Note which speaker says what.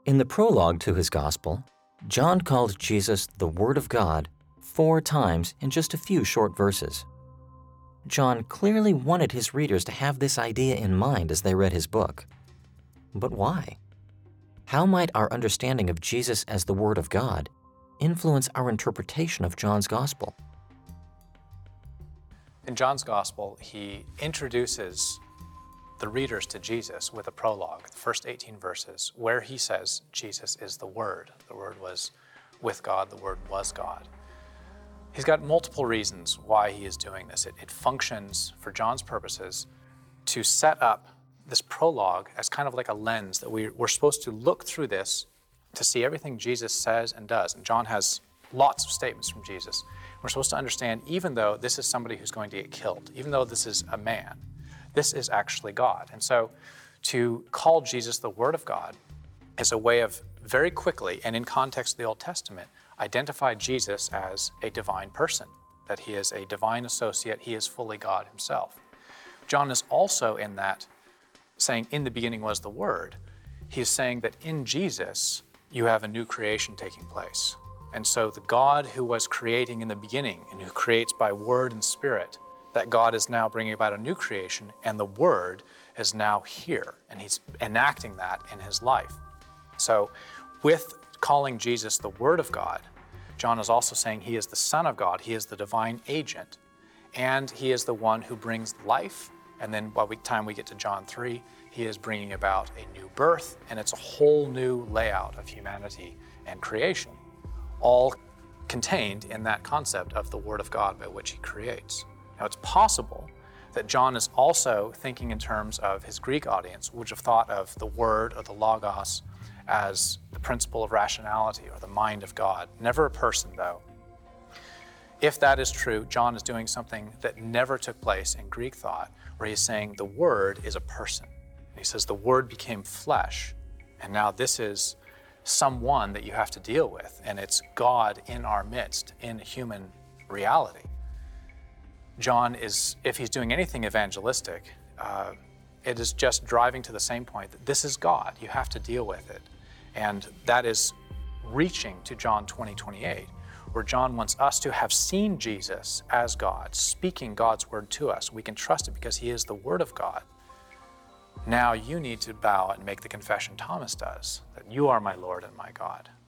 Speaker 1: In the prologue to his gospel, John called Jesus the Word of God 4 times in just a few short verses. John clearly wanted his readers to have this idea in mind as they read his book. But why? How might our understanding of Jesus as the Word of God influence our interpretation of John's gospel?
Speaker 2: In John's gospel, he introduces the readers to Jesus with a prologue, the first 18 verses, where he says Jesus is the Word. The Word was with God, the Word was God. He's got multiple reasons why he is doing this. It functions, for John's purposes, to set up this prologue as kind of like a lens that we're supposed to look through this to see everything Jesus says and does. And John has lots of statements from Jesus. We're supposed to understand, even though this is somebody who's going to get killed, even though this is a man, this is actually God. And so to call Jesus the Word of God is a way of very quickly, and in context of the Old Testament, identify Jesus as a divine person, that he is a divine associate, he is fully God himself. John is also in that saying, in the beginning was the Word. He's saying that in Jesus, you have a new creation taking place. And so the God who was creating in the beginning and who creates by Word and Spirit, that God is now bringing about a new creation, and the Word is now here, and he's enacting that in his life. So with calling Jesus the Word of God, John is also saying he is the Son of God, he is the divine agent, and he is the one who brings life. And then by the time we get to John 3, he is bringing about a new birth, and it's a whole new layout of humanity and creation, all contained in that concept of the Word of God by which he creates. Now, it's possible that John is also thinking in terms of his Greek audience, which have thought of the Word or the Logos as the principle of rationality or the mind of God. Never a person, though. If that is true, John is doing something that never took place in Greek thought, where he's saying the Word is a person. And he says the Word became flesh, and now this is someone that you have to deal with, and it's God in our midst, in human reality. John is, if he's doing anything evangelistic, it is just driving to the same point that this is God, you have to deal with it. And that is reaching to John 20:28, where John wants us to have seen Jesus as God, speaking God's word to us. We can trust it because he is the Word of God. Now you need to bow and make the confession Thomas does, that you are my Lord and my God.